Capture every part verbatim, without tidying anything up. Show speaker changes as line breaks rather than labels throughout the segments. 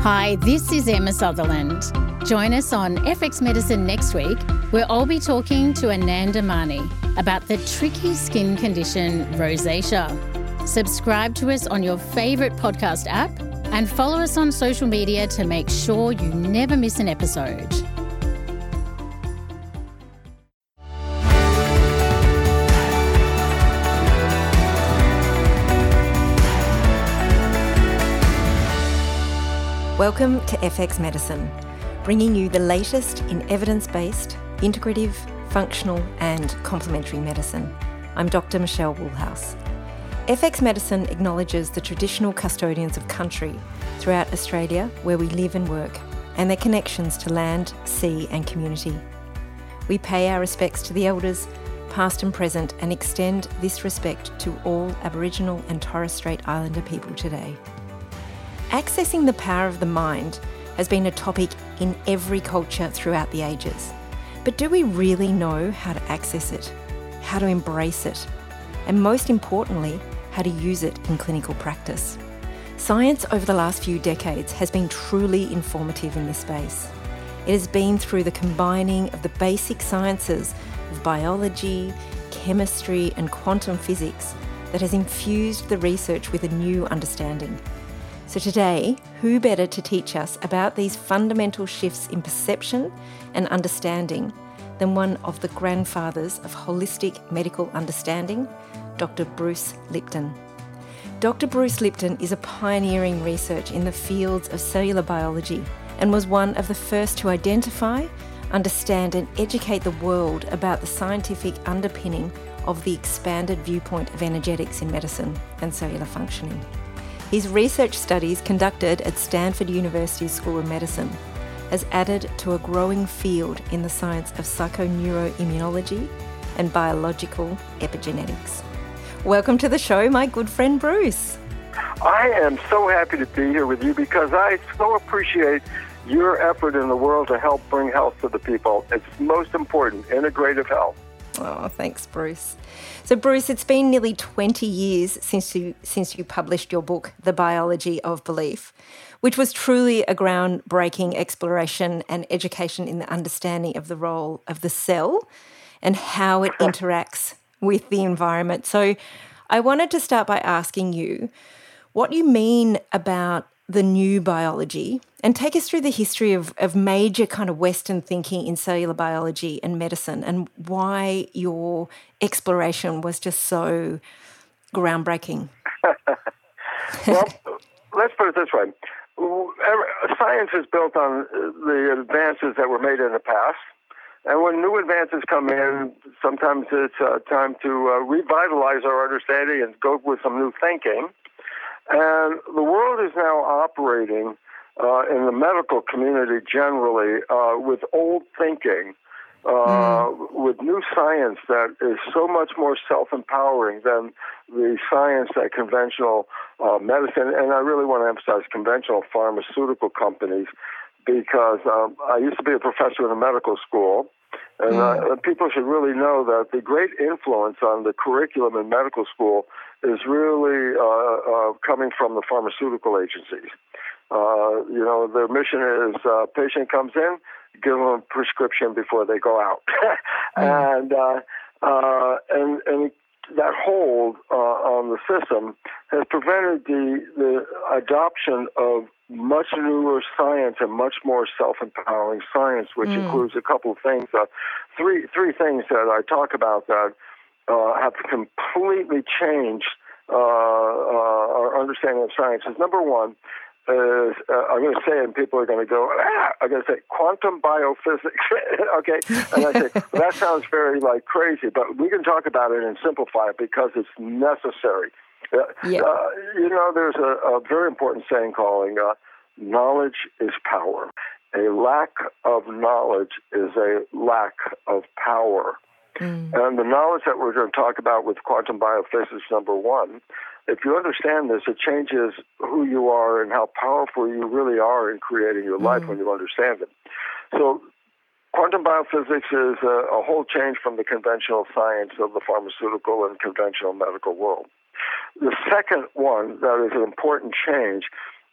Hi, this is Emma Sutherland. Join us on F X Medicine next week, where I'll be talking to Ananda Mani about the tricky skin condition rosacea. Subscribe to us on your favourite podcast app and follow us on social media to make sure you never miss an episode.
Welcome to F X Medicine, bringing you the latest in evidence-based, integrative, functional and complementary medicine. I'm Doctor Michelle Woolhouse. F X Medicine acknowledges the traditional custodians of country throughout Australia where we live and work, and their connections to land, sea and community. We pay our respects to the elders, past and present, and extend this respect to all Aboriginal and Torres Strait Islander people today. Accessing the power of the mind has been a topic in every culture throughout the ages. But do we really know how to access it, how to embrace it, and most importantly, how to use it in clinical practice? Science over the last few decades has been truly informative in this space. It has been through the combining of the basic sciences of biology, chemistry, and quantum physics that has infused the research with a new understanding. So today, who better to teach us about these fundamental shifts in perception and understanding than one of the grandfathers of holistic medical understanding, Doctor Bruce Lipton. Doctor Bruce Lipton is a pioneering researcher in the fields of cellular biology and was one of the first to identify, understand and educate the world about the scientific underpinning of the expanded viewpoint of energetics in medicine and cellular functioning. His research studies conducted at Stanford University School of Medicine has added to a growing field in the science of psychoneuroimmunology and biological epigenetics. Welcome to the show, my good friend Bruce.
I am so happy to be here with you because I so appreciate your effort in the world to help bring health to the people. It's most important, integrative health.
Oh, thanks, Bruce. So, Bruce, it's been nearly twenty years since you since you published your book, The Biology of Belief, which was truly a groundbreaking exploration and education in the understanding of the role of the cell and how it interacts with the environment. So, I wanted to start by asking you what you mean about the new biology and take us through the history of, of major kind of Western thinking in cellular biology and medicine and why your exploration was just so groundbreaking.
Well, let's put it this way. Science is built on the advances that were made in the past. And when new advances come in, sometimes it's uh, time to uh, revitalize our understanding and go with some new thinking. And the world is now operating uh, in the medical community generally uh, with old thinking, uh, mm. with new science that is so much more self-empowering than the science that conventional uh, medicine, and I really want to emphasize conventional pharmaceutical companies, because um, I used to be a professor in a medical school, and mm. uh, people should really know that the great influence on the curriculum in medical school is really uh, uh, coming from the pharmaceutical agencies. Uh, you know, their mission is uh, patient comes in, give them a prescription before they go out. mm. And uh, uh, and and that hold uh, on the system has prevented the, the adoption of much newer science and much more self-empowering science, which mm. includes a couple of things. Uh, three three things that I talk about that uh, have completely changed uh, uh, our understanding of science. Is number one is uh, I'm going to say it, and people are going to go, ah! I'm going to say quantum biophysics. Okay, and I say well, that sounds very like crazy, but we can talk about it and simplify it because it's necessary. Uh, yeah. uh, you know, there's a, a very important saying calling uh, knowledge is power. A lack of knowledge is a lack of power. Mm. And the knowledge that we're going to talk about with quantum biophysics, number one, if you understand this, it changes who you are and how powerful you really are in creating your life mm. when you understand it. So quantum biophysics is a, a whole change from the conventional science of the pharmaceutical and conventional medical world. The second one that is an important change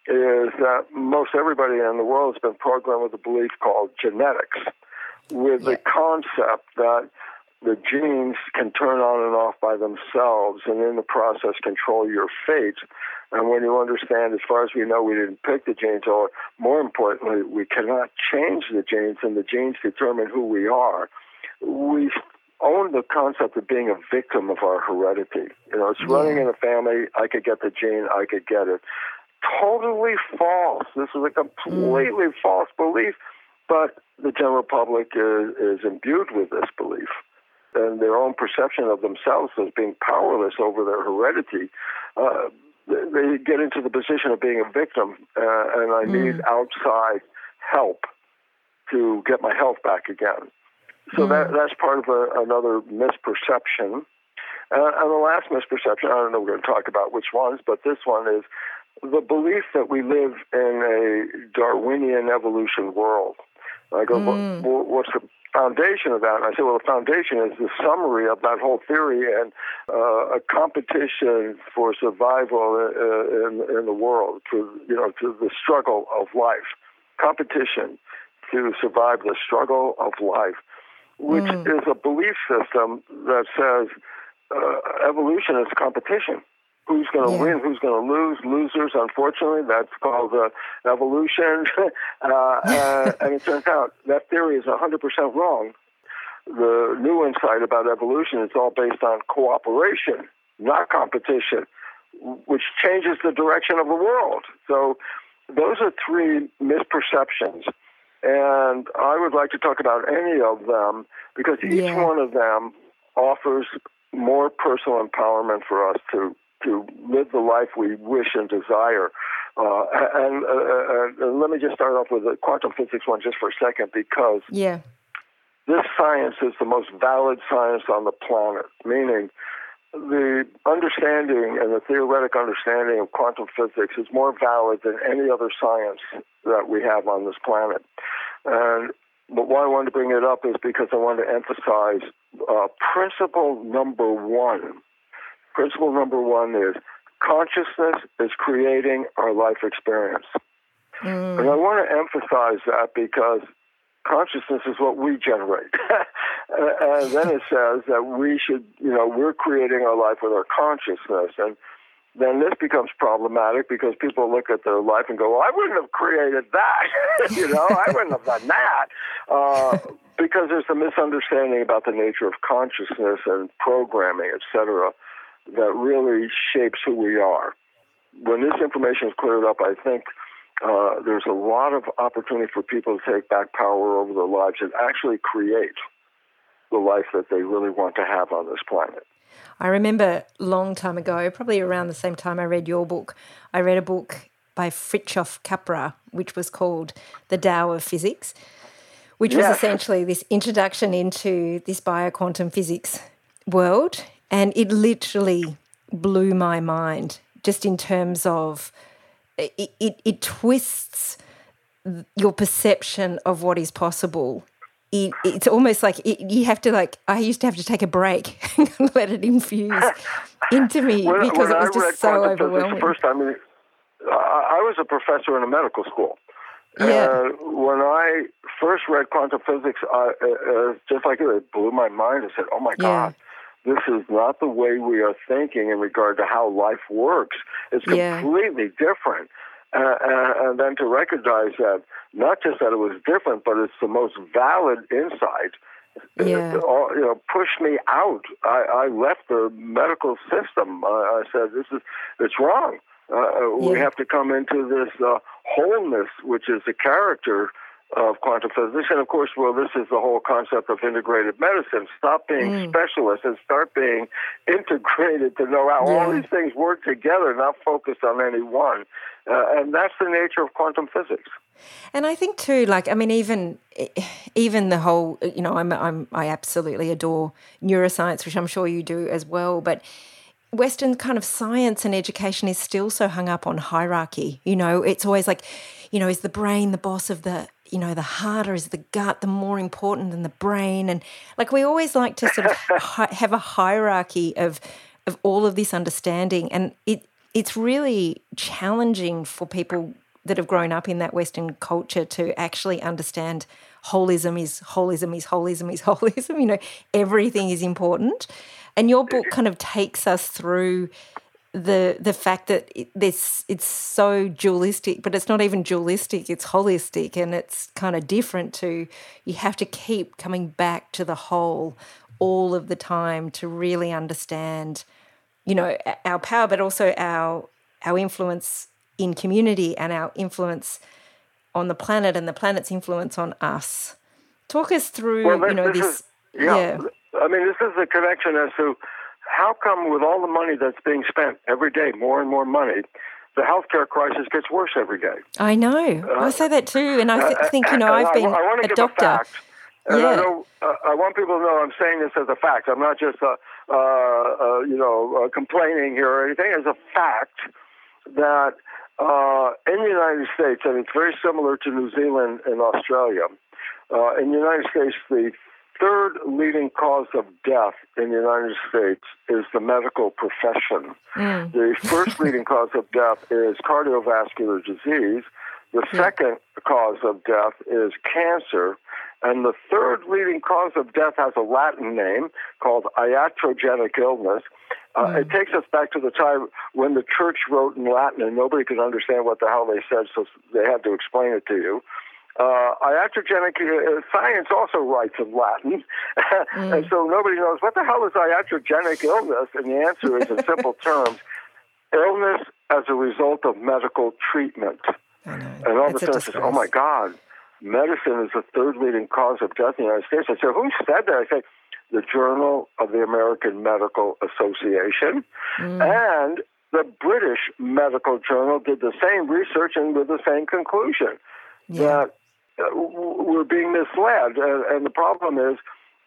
is that most everybody in the world has been programmed with a belief called genetics, with yeah. the concept that the genes can turn on and off by themselves and in the process control your fate. And when you understand, as far as we know, we didn't pick the genes, or more importantly, we cannot change the genes and the genes determine who we are, we own the concept of being a victim of our heredity. You know, it's yeah. running in a family, I could get the gene, I could get it. Totally false. This is a completely mm. false belief, but the general public is, is imbued with this belief. And their own perception of themselves as being powerless over their heredity, uh, they get into the position of being a victim, uh, and I need mm. outside help to get my health back again. So mm. that that's part of a, another misperception. Uh, and the last misperception, I don't know, we're going to talk about which ones, but this one is the belief that we live in a Darwinian evolution world. I go, mm. what, what's the foundation of that? And I say, well, the foundation is the summary of that whole theory and uh, a competition for survival uh, in, in the world, to, you know, to the struggle of life. Competition to survive the struggle of life, which mm. is a belief system that says uh, evolution is competition. Who's going to yeah. win? Who's going to lose? Losers, unfortunately, that's called uh, evolution. uh, uh, and it turns out that theory is one hundred percent wrong. The new insight about evolution is all based on cooperation, not competition, which changes the direction of the world. So those are three misperceptions. And I would like to talk about any of them because each yeah. one of them offers more personal empowerment for us to to live the life we wish and desire. Uh, and, uh, uh, let me just start off with the quantum physics one just for a second, because
yeah.
this science is the most valid science on the planet, meaning the understanding and the theoretic understanding of quantum physics is more valid than any other science that we have on this planet. And but why I wanted to bring it up is because I wanted to emphasize uh, principle number one. Principle number one is consciousness is creating our life experience. Mm. And I want to emphasize that because consciousness is what we generate. And then it says that we should, you know, we're creating our life with our consciousness. And then this becomes problematic because people look at their life and go, well, I wouldn't have created that. you know, I wouldn't have done that. Uh, because there's a misunderstanding about the nature of consciousness and programming, et cetera, that really shapes who we are. When this information is cleared up, I think uh, there's a lot of opportunity for people to take back power over their lives and actually create the life that they really want to have on this planet.
I remember a long time ago, probably around the same time I read your book, I read a book by Fritjof Capra, which was called The Tao of Physics, which yes. was essentially this introduction into this bioquantum physics world. And it literally blew my mind just in terms of it, it, it twists your perception of what is possible. It, it's almost like it, you have to like, I used to have to take a break and let it infuse into me
when,
because
when
it was
I
just so overwhelming.
The first time, I, I was a professor in a medical school.
Yeah.
Uh, when I first read quantum physics, I, uh, just like it, it blew my mind. I said, oh my God.
Yeah.
This is not the way we are thinking in regard to how life works. It's completely yeah. different. Uh, and, and then to recognize that, not just that it was different, but it's the most valid insight,
yeah.
it, all, you know, pushed me out. I, I left the medical system. Uh, I said, this is, it's wrong. Uh, yeah. We have to come into this uh, wholeness, which is the character of quantum physics. And of course, well, this is the whole concept of integrated medicine. Stop being mm. specialists and start being integrated to know how yeah. all these things work together, not focused on any one. Uh, and that's the nature of quantum physics.
And I think too, like, I mean, even even the whole, you know, I'm, I'm I absolutely adore neuroscience, which I'm sure you do as well, but Western kind of science and education is still so hung up on hierarchy. You know, it's always like, you know, is the brain the boss of the, you know, the heart, or is the gut the more important than the brain? And like we always like to sort of hi- have a hierarchy of of all of this understanding, and it it's really challenging for people that have grown up in that Western culture to actually understand holism is holism is holism is holism. You know, everything is important. And your book kind of takes us through the the fact that it, this it's so dualistic, but it's not even dualistic, it's holistic, and it's kind of different to, you have to keep coming back to the whole all of the time to really understand, you know, our power, but also our our influence in community and our influence on the planet and the planet's influence on us. Talk us through,
well, this,
you know,
this.
this.
Is, yeah.
yeah.
I mean, this is a connection as to how come with all the money that's being spent every day, more and more money, the healthcare crisis gets worse every day.
I know. Uh, I say that too. And I th-
uh,
think, you know, I've been
I, I want to
a
give
doctor.
A fact, and
yeah.
I, know, uh, I want people to know I'm saying this as a fact. I'm not just, uh, uh, uh, you know, uh, complaining here or anything. It's a fact that uh, in the United States, and it's very similar to New Zealand and Australia, uh, in the United States, the third leading cause of death in the United States is the medical profession. Mm. The first leading cause of death is cardiovascular disease. The yeah. second cause of death is cancer. And the third leading cause of death has a Latin name called iatrogenic illness. Uh, mm. It takes us back to the time when the church wrote in Latin and nobody could understand what the hell they said, so they had to explain it to you. Uh, iatrogenic uh, science also writes in Latin, mm. and so nobody knows what the hell is iatrogenic illness, and the answer is, in simple terms, illness as a result of medical treatment.
I know.
And all
it's
of a sudden, oh my God, medicine is the third leading cause of death in the United States. I said, who said that? I said, the Journal of the American Medical Association, mm. and the British Medical Journal did the same research and with the same conclusion, yeah. that uh, we're being misled. And, and the problem is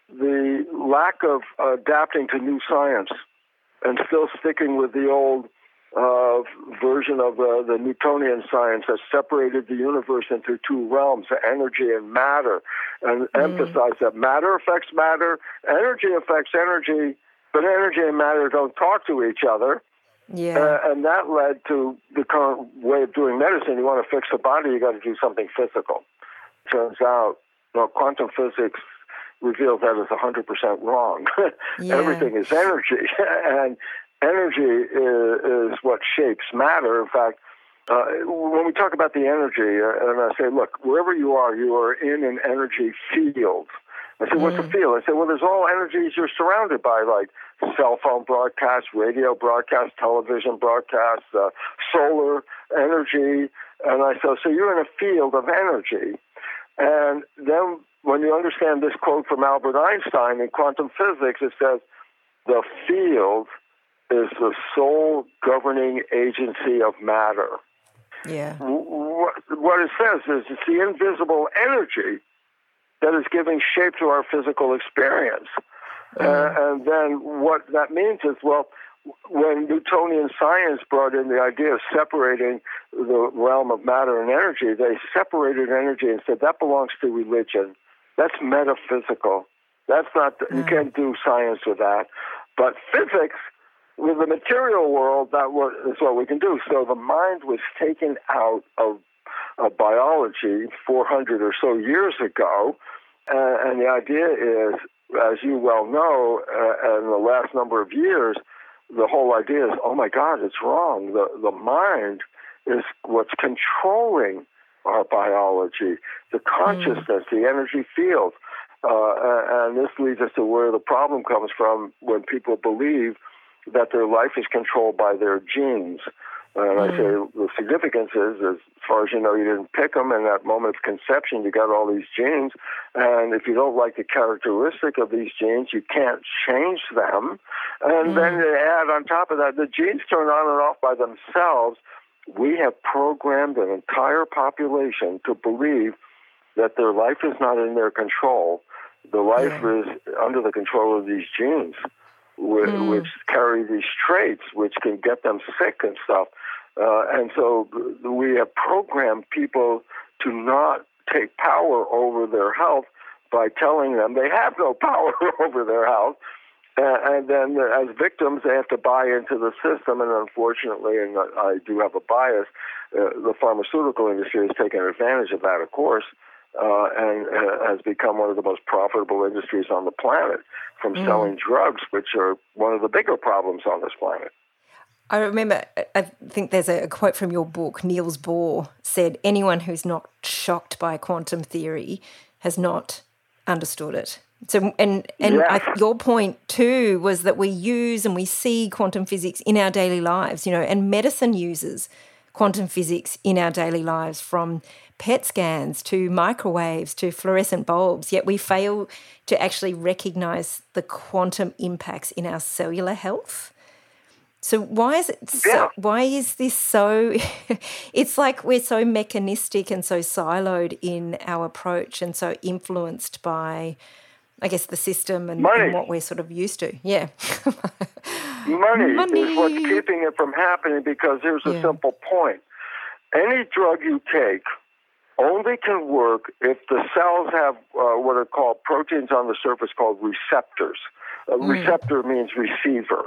the lack of adapting to new science and still sticking with the old uh, version of uh, the Newtonian science that separated the universe into two realms, energy and matter, and mm. emphasized that matter affects matter, energy affects energy, but energy and matter don't talk to each other.
Yeah.
Uh, and that led to the current way of doing medicine. You want to fix the body, you got to do something physical. Turns out, well, quantum physics reveals that is one hundred percent wrong. Yeah. Everything is energy, and energy is, is what shapes matter. In fact, uh, when we talk about the energy, uh, and I say, look, wherever you are, you are in an energy field. I said, what's mm. a field? I said, well, there's all energies you're surrounded by, like cell phone broadcasts, radio broadcasts, television broadcasts, uh, solar energy. And I said, so you're in a field of energy. And then when you understand this quote from Albert Einstein in quantum physics, it says, the field is the sole governing agency of matter.
Yeah.
What, what it says is it's the invisible energy that is giving shape to our physical experience. Mm. Uh, and then what that means is, well, when Newtonian science brought in the idea of separating the realm of matter and energy, they separated energy and said that belongs to religion. That's metaphysical. That's not, mm. you can't do science with that. But physics, with the material world, that is what we can do. So the mind was taken out of, of biology four hundred or so years ago. Uh, and the idea is, as you well know, uh, in the last number of years, the whole idea is, oh my God, it's wrong. The the mind is what's controlling our biology, the consciousness, mm. the energy field. Uh, and this leads us to where the problem comes from when people believe that their life is controlled by their genes. And mm. I say the significance is, as far as you know, you didn't pick them. In that moment of conception, you got all these genes. And if you don't like the characteristic of these genes, you can't change them. And mm. then they add on top of that, the genes turn on and off by themselves. We have programmed an entire population to believe that their life is not in their control. The life yeah. is under the control of these genes, which, mm. which carry these traits, which can get them sick and stuff. Uh, and so we have programmed people to not take power over their health by telling them they have no power over their health. Uh, and then uh, as victims, they have to buy into the system. And unfortunately, and I do have a bias, uh, the pharmaceutical industry has taken advantage of that, of course, uh, and uh, has become one of the most profitable industries on the planet from mm. selling drugs, which are one of the bigger problems on this planet.
I remember, I think there's a quote from your book, Niels Bohr said, anyone who's not shocked by quantum theory has not understood it. So, and and
yes.
I, your point too was that we use and we see quantum physics in our daily lives, you know, and medicine uses quantum physics in our daily lives, from P E T scans to microwaves to fluorescent bulbs, yet we fail to actually recognise the quantum impacts in our cellular health. So why is it so,
yeah.
why is this so, it's like we're so mechanistic and so siloed in our approach and so influenced by, I guess, the system and, and what we're sort of used to. Yeah.
Money,
Money
is what's keeping it from happening, because here's a
yeah.
simple point. Any drug you take only can work if the cells have uh, what are called proteins on the surface called receptors. A mm. receptor means receiver.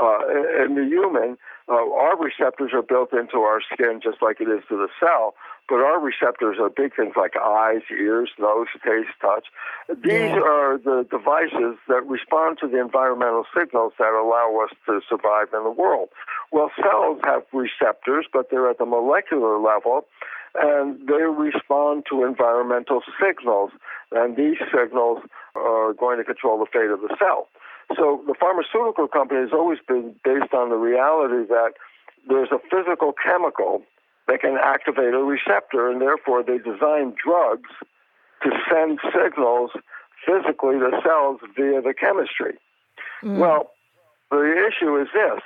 Uh, in the human, uh, our receptors are built into our skin just like it is to the cell, but our receptors are big things like eyes, ears, nose, taste, touch. These yeah. are the devices that respond to the environmental signals that allow us to survive in the world. Well, cells have receptors, but they're at the molecular level, and they respond to environmental signals, and these signals are going to control the fate of the cell. So the pharmaceutical company has always been based on the reality that there's a physical chemical that can activate a receptor, and therefore they design drugs to send signals physically to cells via the chemistry. Mm. Well, the issue is this,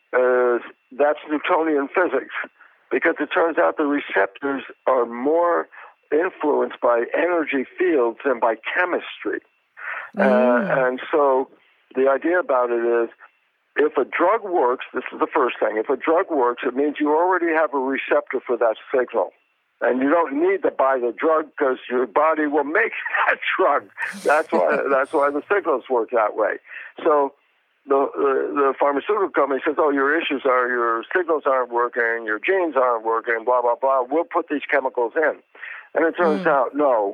is that's Newtonian physics, because it turns out the receptors are more influenced by energy fields than by chemistry. Mm. Uh, and so the idea about it is, if a drug works, this is the first thing, if a drug works, it means you already have a receptor for that signal. And you don't need to buy the drug because your body will make that drug. That's why that's why the signals work that way. So the, the, the pharmaceutical company says, oh, your issues are your signals aren't working, your genes aren't working, blah, blah, blah. We'll put these chemicals in. And it turns mm. out, no.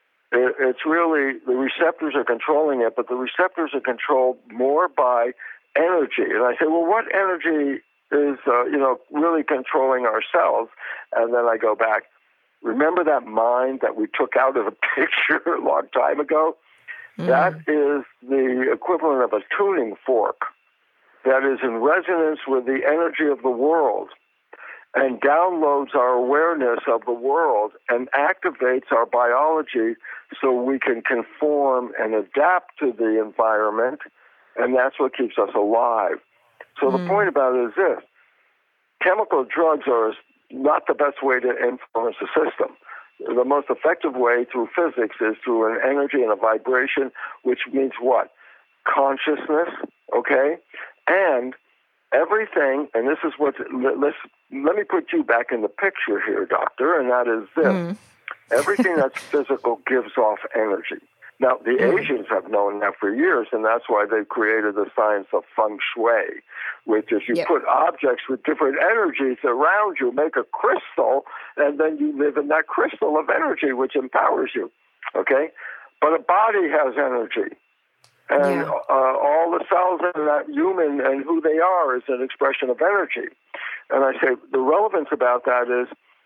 It's really, the receptors are controlling it, but the receptors are controlled more by energy. And I say, well, what energy is, uh, you know, really controlling our cells? And then I go back, remember that mind that we took out of the picture a long time ago? Mm. That is the equivalent of a tuning fork that is in resonance with the energy of the world, and downloads our awareness of the world and activates our biology so we can conform and adapt to the environment, and that's what keeps us alive. So mm. the point about it is this. Chemical drugs are not the best way to influence the system. The most effective way through physics is through an energy and a vibration, which means what? Consciousness, okay? And everything, and this is what, let's, let me put you back in the picture here, doctor, and that is this. Mm. Everything that's physical gives off energy. Now, the mm. Asians have known that for years, and that's why they've created the science of feng shui, which is you yep. put objects with different energies around you, make a crystal, and then you live in that crystal of energy, which empowers you, okay? But a body has energy. And yeah. uh, all the cells in that human and who they are is an expression of energy. And I say the relevance about that is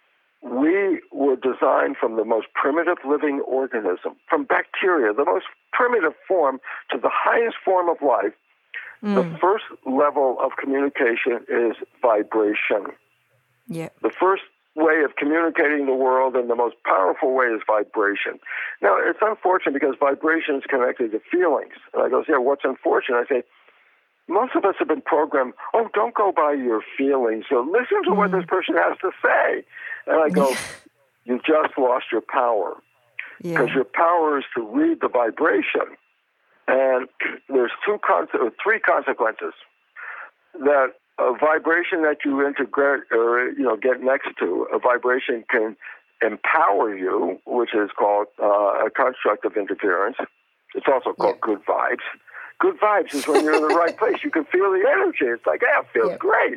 we were designed from the most primitive living organism, from bacteria, the most primitive form, to the highest form of life. Mm. The first level of communication is vibration.
Yeah.
The first way of communicating the world and the most powerful way is vibration. Now, it's unfortunate because vibration is connected to feelings. And I go, yeah, what's unfortunate? I say, most of us have been programmed, oh, don't go by your feelings. So listen to mm. what this person has to say. And I go, you just lost your power. Because yeah. your power is to read the vibration. And there's two con- or three consequences. That a vibration that you integrate or, you know, get next to, a vibration can empower you, which is called uh, a construct of interference. It's also called yeah. good vibes. Good vibes is when you're in the right place. You can feel the energy. It's like, yeah, it feels
yep.
great.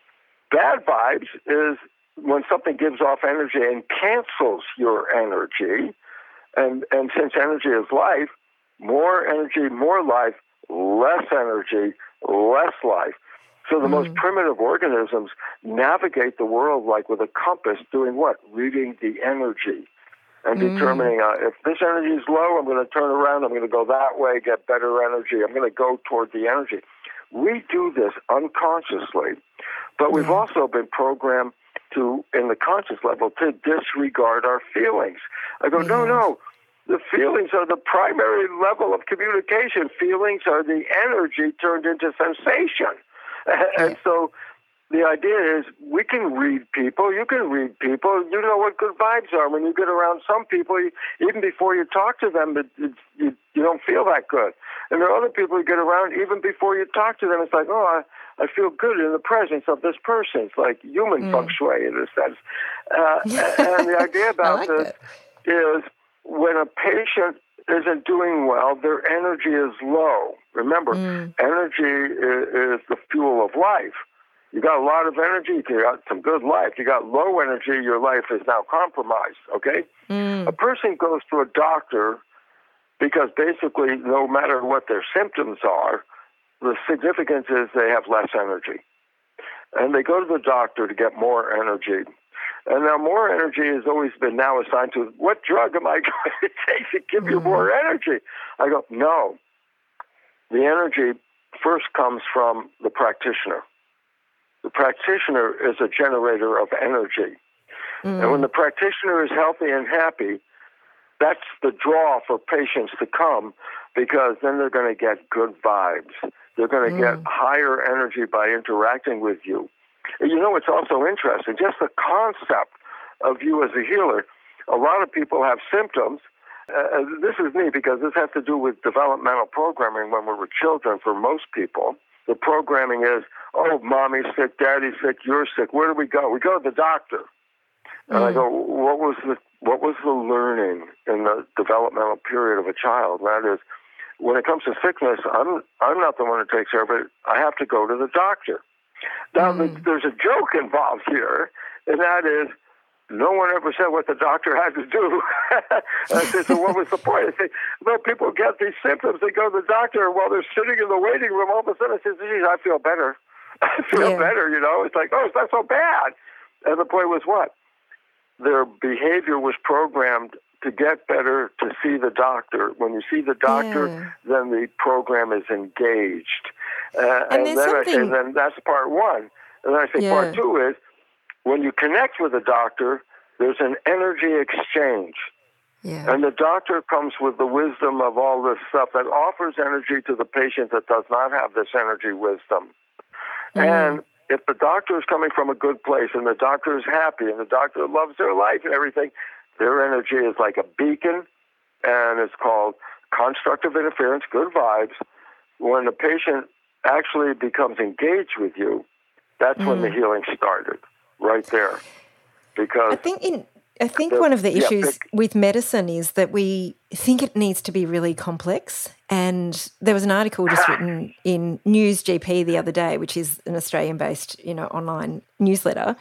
Bad vibes is when something gives off energy and cancels your energy. And, and since energy is life, more energy, more life, less energy, less life. So the mm. most primitive organisms navigate the world like with a compass, doing what? Reading the energy and mm. determining uh, if this energy is low, I'm going to turn around, I'm going to go that way, get better energy, I'm going to go toward the energy. We do this unconsciously, but we've yeah. also been programmed to, in the conscious level, to disregard our feelings. I go, yeah. no, no. The feelings are the primary level of communication. Feelings are the energy turned into sensation. And so the idea is we can read people. You can read people. You know what good vibes are. When you get around some people, you, even before you talk to them, it, it, you, you don't feel that good. And there are other people you get around, even before you talk to them, it's like, oh, I, I feel good in the presence of this person. It's like human mm. feng shui in a sense. Uh, and the idea about like this that. is when a patient isn't doing well, their energy is low. Remember, mm. energy is, is the fuel of life. You got a lot of energy, you got some good life. You got low energy, your life is now compromised, okay? Mm. A person goes to a doctor because basically no matter what their symptoms are, the significance is they have less energy. And they go to the doctor to get more energy. And now more energy has always been now assigned to, what drug am I going to take to give you more energy? I go, no. The energy first comes from the practitioner. The practitioner is a generator of energy. Mm. And when the practitioner is healthy and happy, that's the draw for patients to come, because then they're going to get good vibes. They're going to mm. get higher energy by interacting with you. You know, it's also interesting, just the concept of you as a healer. A lot of people have symptoms. Uh, this is neat because this has to do with developmental programming when we were children for most people. The programming is, oh, mommy's sick, daddy's sick, you're sick. Where do we go? We go to the doctor. And mm. I go, what was the what was the learning in the developmental period of a child? And that is, when it comes to sickness, I'm I'm not the one who takes care of it. I have to go to the doctor. Now, mm. there's a joke involved here, and that is, no one ever said what the doctor had to do. I said, so what was the point? I said, well, people get these symptoms, they go to the doctor, and while they're sitting in the waiting room, all of a sudden I said, geez, I feel better. I feel yeah. better, you know. It's like, oh, it's not so bad. And the point was what? Their behavior was programmed to get better, to see the doctor. When you see the doctor, yeah. then the program is engaged. Uh, and, and then something... I say, then that's part one. And then I say, yeah. part two is, when you connect with a doctor, there's an energy exchange. Yeah. And the doctor comes with the wisdom of all this stuff that offers energy to the patient that does not have this energy wisdom. Mm. And if the doctor is coming from a good place and the doctor is happy and the doctor loves their life and everything, their energy is like a beacon, and it's called constructive interference, good vibes. When the patient actually becomes engaged with you, that's mm. when the healing started, right there. Because
I think in I think the, one of the issues yeah, pick, with medicine is that we think it needs to be really complex. And there was an article just written in News G P the other day, which is an Australian-based, you know, online newsletter,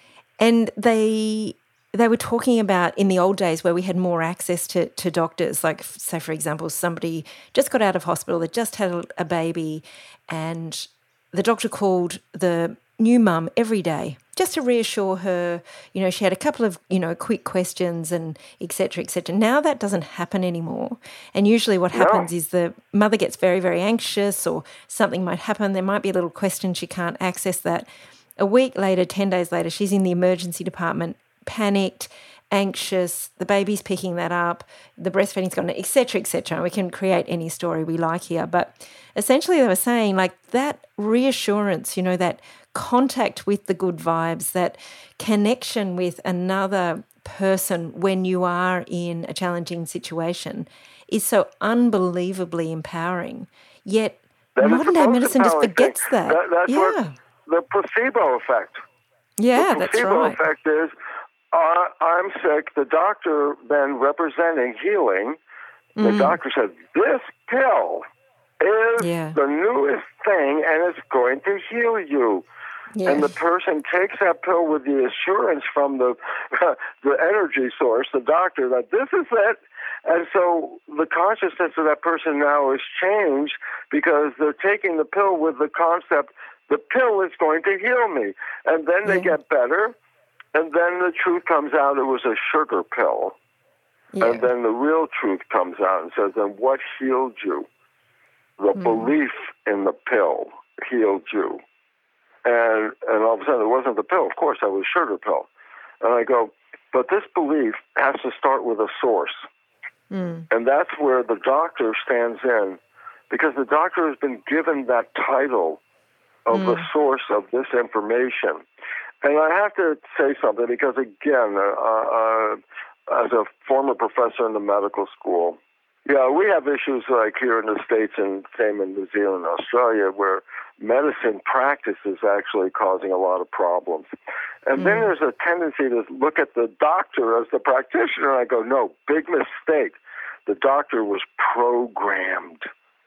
and they they were talking about in the old days where we had more access to, to doctors, like, say, for example, somebody just got out of hospital, they just had a baby, and the doctor called the new mum every day just to reassure her. You know, she had a couple of, you know, quick questions and et cetera, et cetera. Now that doesn't happen anymore. And usually what happens no. is the mother gets very, very anxious, or something might happen. There might be a little question. She can't access that. A week later, ten days later, she's in the emergency department, panicked, anxious, the baby's picking that up, the breastfeeding's gone, et cetera, et cetera. We can create any story we like here. But essentially they were saying, like, that reassurance, you know, that contact with the good vibes, that connection with another person when you are in a challenging situation is so unbelievably empowering. Yet that modern-day medicine just forgets thing. that.
that that's
yeah.
what the placebo effect.
Yeah,
the
that's
placebo
right.
effect is, uh, I'm sick. The doctor then representing healing, the mm. doctor said, this pill is
Yeah.
the newest thing, and it's going to heal you.
Yeah.
And the person takes that pill with the assurance from the the energy source, the doctor, that this is it. And so the consciousness of that person now is changed because they're taking the pill with the concept, the pill is going to heal me. And then they
Yeah.
get better, and then the truth comes out it was a sugar pill.
Yeah.
And then the real truth comes out and says, then what healed you? The
Mm.
belief in the pill healed you. And and all of a sudden, it wasn't the pill. Of course, that was sugar pill. And I go, but this belief has to start with a source.
Mm.
And that's where the doctor stands in, because the doctor has been given that title of the source of this information. And I have to say something, because again, uh, uh, as a former professor in the medical school, yeah, we have issues like here in the States and same in New Zealand and Australia where medicine practice is actually causing a lot of problems. And then there's a tendency to look at the doctor as the practitioner. And I go, no, big mistake. The doctor was programmed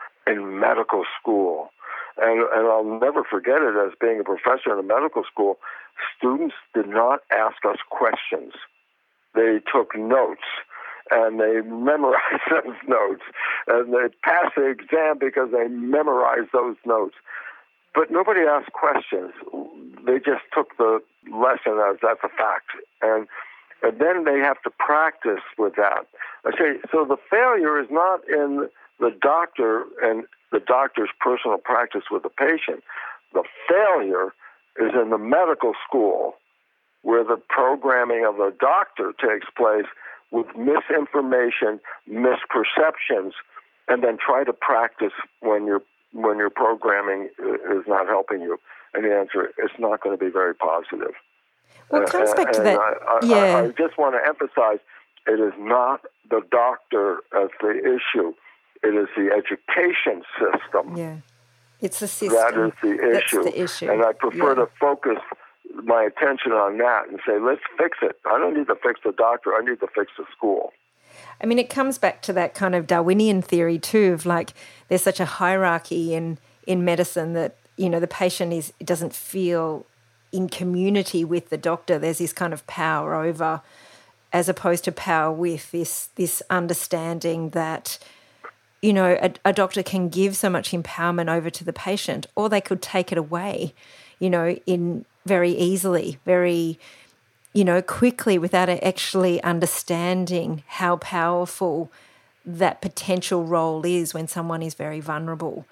in medical school. And, and I'll never forget it as being a professor in a medical school. Students did not ask us questions. They took notes. And they memorized those notes. And they passed the exam because they memorized those notes. But nobody asked questions. They just took the lesson as that's a fact. And, and then they have to practice with that. I say, so the failure is not in the doctor and the doctor's personal practice with the patient. The failure is in the medical school where the programming of the doctor takes place with misinformation, misperceptions, and then try to practice when your when your programming is not helping you. And the answer, it's not going to be very positive.
Well, it comes
Uh,
back to
and
that.
I, I,
yeah.
I, I just want to emphasize, it is not the doctor as the issue. It is the education system.
yeah. It's the system.
That is the
That's
issue.
the issue.
And I prefer
Yeah.
to focus my attention on that and say, let's fix it. I don't need to fix the doctor. I need to fix the school.
I mean, it comes back to that kind of Darwinian theory too, of like there's such a hierarchy in, in medicine that, you know, the patient is doesn't feel in community with the doctor. There's this kind of power over, as opposed to power with, this this understanding that, you know, a, a doctor can give so much empowerment over to the patient, or they could take it away, you know, in very easily, very, you know, quickly, without actually understanding how powerful that potential role is when someone is very vulnerable.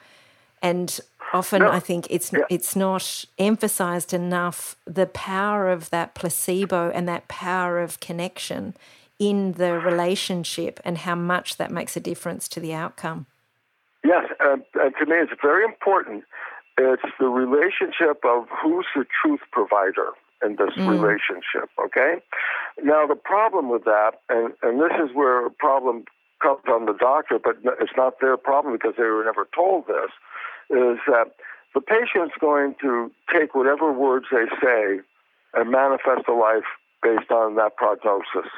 And often
No.
I think it's
Yeah.
it's not emphasised enough, the power of that placebo and that power of connection in the relationship and how much that makes a difference to the outcome.
Yes, and, and to me it's very important. It's the relationship of who's the truth provider in this
Mm.
relationship, okay? Now, the problem with that, and, and this is where a problem comes on the doctor, but it's not their problem because they were never told this, is that the patient's going to take whatever words they say and manifest a life based on that prognosis.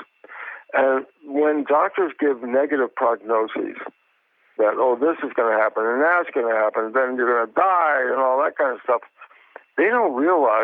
And when doctors give negative prognoses, that, oh, this is going to happen, and that's going to happen, and then you're going to die, and all that kind of stuff, they don't realize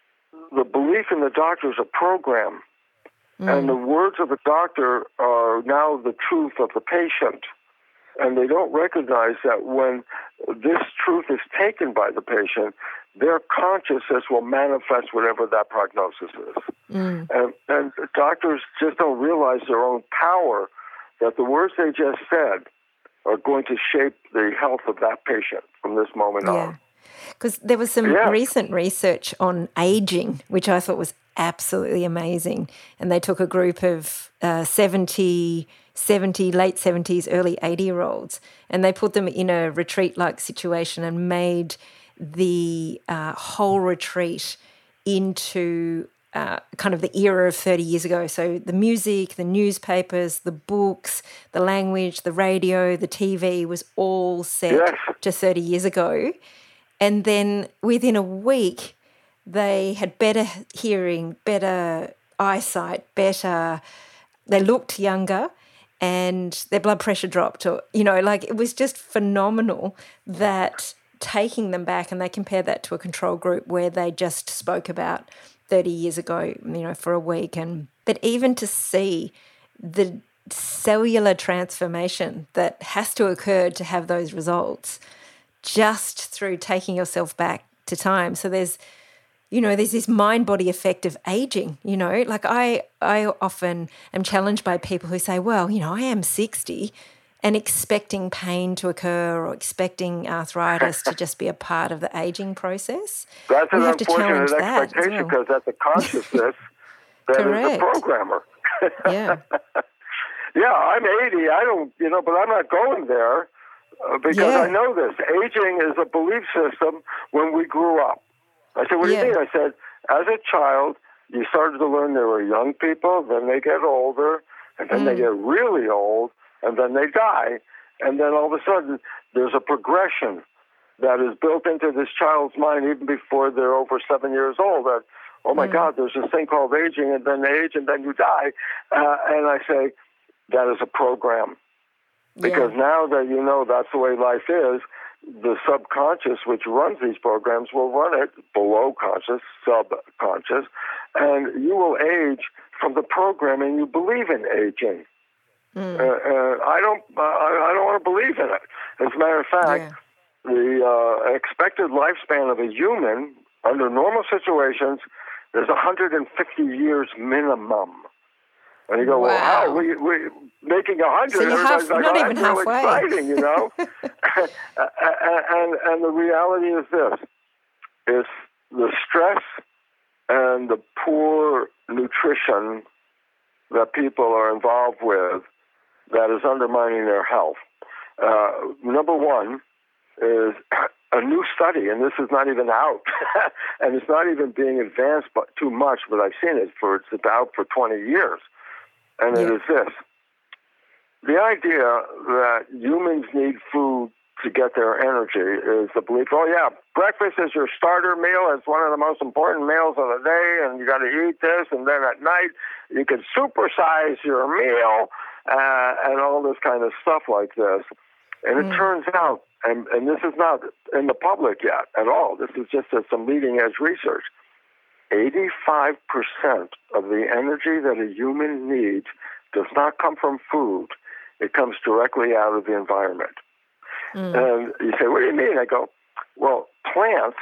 the belief in the doctor is a program. Mm. And the words of the doctor are now the truth of the patient. And they don't recognize that when this truth is taken by the patient, their consciousness will manifest whatever that prognosis is. Mm. And, and doctors just don't realize their own power, that the words they just said are going to shape the health of that patient from this moment
yeah.
on.
Because there was some
yeah.
recent research on aging, which I thought was absolutely amazing. And they took a group of uh, seventy, seventy, late seventies, early eighty-year-olds, and they put them in a retreat-like situation and made the uh, whole retreat into uh, kind of the era of thirty years ago. So the music, the newspapers, the books, the language, the radio, the T V was all set
yes.
to thirty years ago. And then within a week, they had better hearing, better eyesight, better, they looked younger, and their blood pressure dropped, or, you know, like it was just phenomenal that taking them back, and they compared that to a control group where they just spoke about thirty years ago, you know, for a week. And but even to see the cellular transformation that has to occur to have those results just through taking yourself back to time. So there's, you know, there's this mind-body effect of aging, you know. Like I, I often am challenged by people who say, well, you know, I am sixty, and expecting pain to occur or expecting arthritis to just be a part of the aging process.
That's
we
an
have to challenge
unfortunate
that
expectation,
as well.
because that's a consciousness that is the programmer.
Yeah.
Yeah, I'm eighty. I don't, you know, but I'm not going there uh, because
Yeah.
I know this. Aging is a belief system when we grew up. I said, what
Yeah.
do you mean? I said, as a child, you started to learn there were young people, then they get older, and then
Mm.
they get really old, and then they die. And then all of a sudden, there's a progression that is built into this child's mind even before they're over seven years old. That, oh, my
Mm.
God, there's this thing called aging, and then they age, and then you die. Uh, and I say, that is a program. Because
Yeah.
now that you know that's the way life is, the subconscious, which runs these programs, will run it below conscious, subconscious, and you will age from the programming you believe in aging.
Mm.
Uh, uh, I don't. Uh, I I don't want to believe in it. As a matter of fact,
Yeah.
the uh, expected lifespan of a human under normal situations is one hundred fifty years minimum. And you go, well,
Wow.
how? We, we making a hundred?
So you're half-
Everybody's like,
not
oh,
even
that's real
halfway.
exciting, you know. and and the reality is this: is the stress and the poor nutrition that people are involved with that is undermining their health. Uh, number one is a new study, and this is not even out, and it's not even being advanced but too much, but I've seen it for, it's out for twenty years. And it
Yeah.
is this. The idea that humans need food to get their energy is the belief, oh yeah, breakfast is your starter meal. It's one of the most important meals of the day, and you got to eat this, and then at night you can supersize your meal, uh, and all this kind of stuff like this. And it
Mm.
turns out, and, and this is not in the public yet at all, this is just uh, some leading-edge research, eighty-five percent of the energy that a human needs does not come from food. It comes directly out of the environment.
Mm.
And you say, what do you mean? I go, well, plants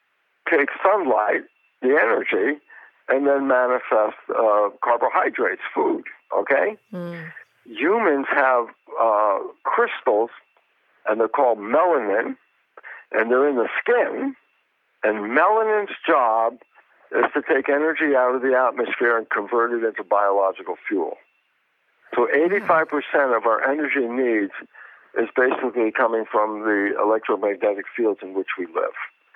take sunlight, the energy, and then manifest uh, carbohydrates, food, okay?
Mm.
Humans have uh, crystals, and they're called melanin, and they're in the skin, and melanin's job is to take energy out of the atmosphere and convert it into biological fuel. So eighty-five percent of our energy needs is basically coming from the electromagnetic fields in which we live.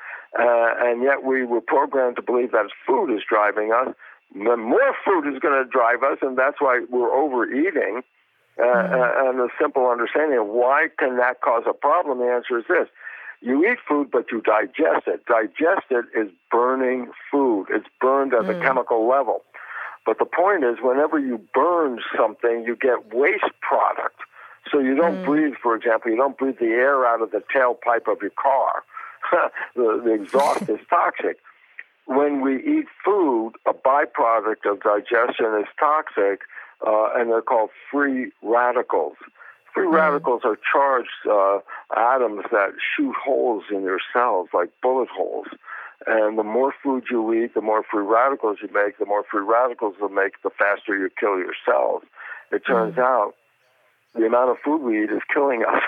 Uh, and yet we were programmed to believe that food is driving us. The more food is going to drive us, and that's why we're overeating. Uh, mm. And the simple understanding of why can that cause a problem, the answer is this. You eat food, but you digest it. Digest it is burning food. It's burned at mm. the chemical level. But the point is, whenever you burn something, you get waste product. So you don't mm. breathe, for example, you don't breathe the air out of the tailpipe of your car. the, the exhaust is toxic. When we eat food, a byproduct of digestion is toxic, uh, and they're called free radicals. Free mm. radicals are charged uh, atoms that shoot holes in your cells, like bullet holes. And the more food you eat, the more free radicals you make, the more free radicals you make, the faster you kill your cells. It turns mm. out the amount of food we eat is killing us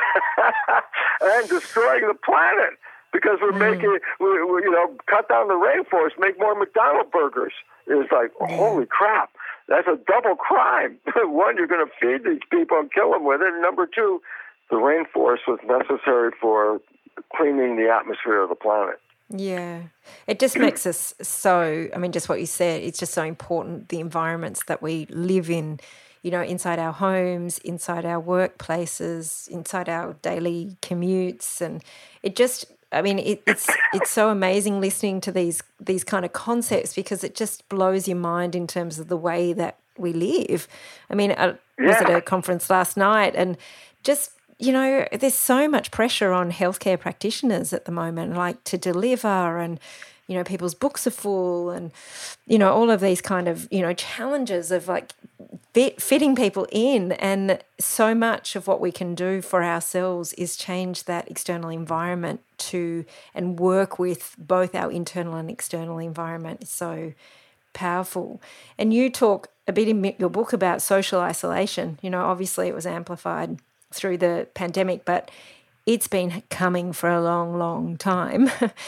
and destroying the planet because we're mm. making, we, we, you know, cut down the rainforest, make more McDonald's burgers. It's like, mm. holy crap, that's a double crime. One, you're going to feed these people and kill them with it. And number two, the rainforest was necessary for cleaning the atmosphere of the planet.
Yeah. It just makes us so, I mean, just what you said, it's just so important, the environments that we live in, you know, inside our homes, inside our workplaces, inside our daily commutes. And it just, I mean, it, it's it's so amazing listening to these these kind of concepts because it just blows your mind in terms of the way that we live. I mean, I was
Yeah.
at a conference last night and just, you know, there's so much pressure on healthcare practitioners at the moment, like to deliver, and, you know, people's books are full, and, you know, all of these kind of, you know, challenges of like fit, fitting people in. And so much of what we can do for ourselves is change that external environment to and work with both our internal and external environment. It's so powerful. And you talk a bit in your book about social isolation. You know, obviously it was amplified through the pandemic, but it's been coming for a long, long time.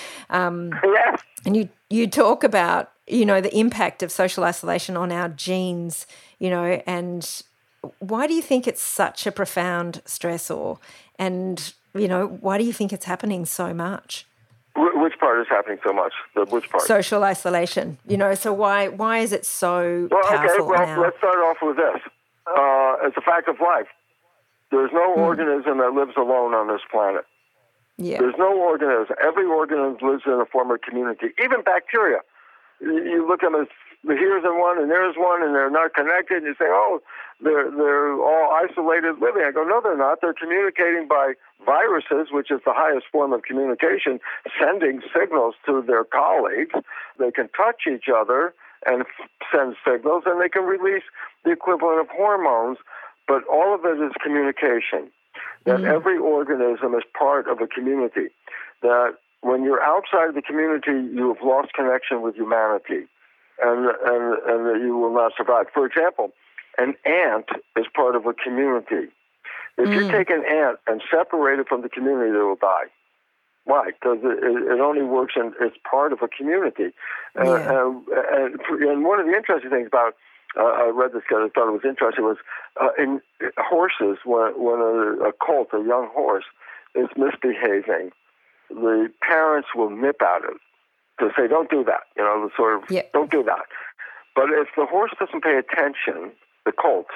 um,
Yeah.
and you you talk about, you know, the impact of social isolation on our genes, you know, and why do you think it's such a profound stressor? And, you know, why do you think it's happening so much?
Wh- Which part is happening so much? The which part?
Social isolation, you know, so why why is it so
Well, okay,
powerful
well,
now?
let's start off with this. Uh, it's a fact of life. There's no
Hmm.
organism that lives alone on this planet.
Yeah.
There's no organism. Every organism lives in a form of community, even bacteria. You you look at them as here's one and there's one and they're not connected, and you say, oh, they're, they're all isolated living. I go, no, they're not. They're communicating by viruses, which is the highest form of communication, sending signals to their colleagues. They can touch each other and f- send signals, and they can release the equivalent of hormones, but all of it is communication. That
Mm.
every organism is part of a community. That when you're outside of the community, you have lost connection with humanity, and and and that you will not survive. For example, an ant is part of a community. If you
Mm.
take an ant and separate it from the community, it will die. Why? Because it, it only works and it's part of a community. Uh,
Yeah.
and, and, and one of the interesting things about uh, I read this because I thought it was interesting was uh, in horses, when when a, a colt, a young horse, is misbehaving, the parents will nip at it to say, "Don't do that," you know, the sort of,
Yeah.
"Don't do that." But if the horse doesn't pay attention, the colt,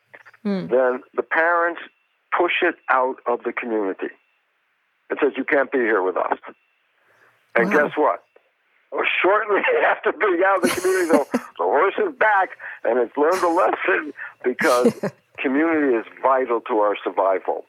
Mm.
then the parents push it out of the community. It says, "You can't be here with us." And
Wow.
guess what? Well, shortly after being out of the community, the, the horse is back, and it's learned a lesson because community is vital to our survival.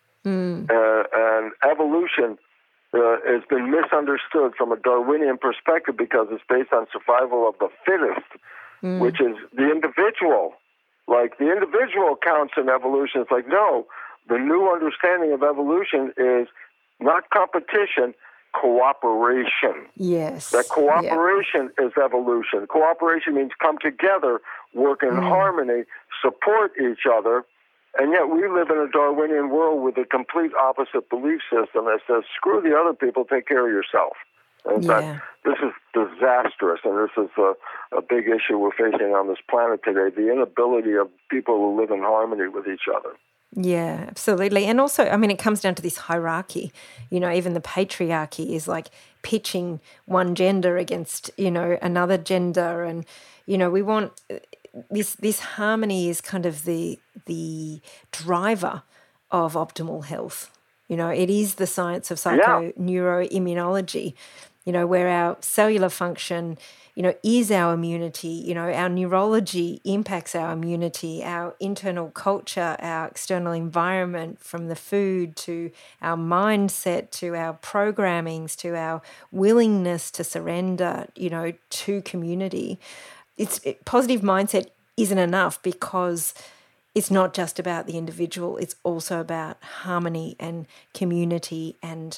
Mm.
Uh, and evolution uh, has been misunderstood from a Darwinian perspective because it's based on survival of the fittest,
Mm.
which is the individual. Like, the individual counts in evolution. It's like, no, the new understanding of evolution is not competition, cooperation.
Yes.
That
Yeah.
cooperation is evolution. Cooperation means come together, work in
Mm.
harmony, support each other. And yet we live in a Darwinian world with a complete opposite belief system that says, screw the other people, take care of yourself. And in
Yeah.
fact, this is disastrous, and this is a, a big issue we're facing on this planet today, the inability of people to live in harmony with each other.
Yeah, absolutely. And also, I mean, it comes down to this hierarchy. You know, even the patriarchy is like pitching one gender against, you know, another gender. And, you know, we want this this harmony is kind of the the driver of optimal health. You know, it is the science of psychoneuroimmunology, you know, where our cellular function, you know, is our immunity. You know, our neurology impacts our immunity, our internal culture, our external environment, from the food to our mindset to our programmings to our willingness to surrender, you know, to community. It's it, positive mindset isn't enough because it's not just about the individual. It's also about harmony and community and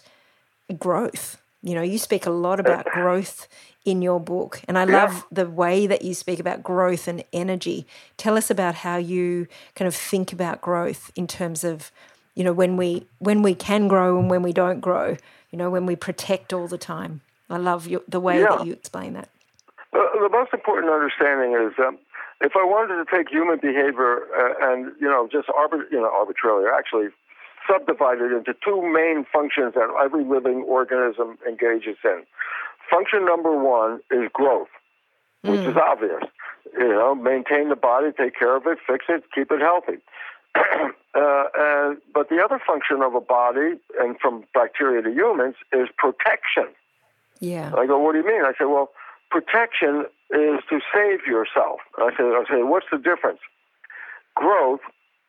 growth. You know, you speak a lot about growth in your book, and I love the way that you speak about growth and energy. Tell us about how you kind of think about growth in terms of, you know, when we when we can grow and when we don't grow. You know, when we protect all the time. I love your, the way
Yeah.
that you explain that.
Uh, the most important understanding is um, if I wanted to take human behavior uh, and, you know, just arbit- you know, arbitrarily, actually subdivide it into two main functions that every living organism engages in. Function number one is growth, which
Mm.
is obvious. You know, maintain the body, take care of it, fix it, keep it healthy. uh, and, but the other function of a body, and from bacteria to humans, is protection.
Yeah.
I go, what do you mean? I say, well, protection is to save yourself. I say, I say, what's the difference? Growth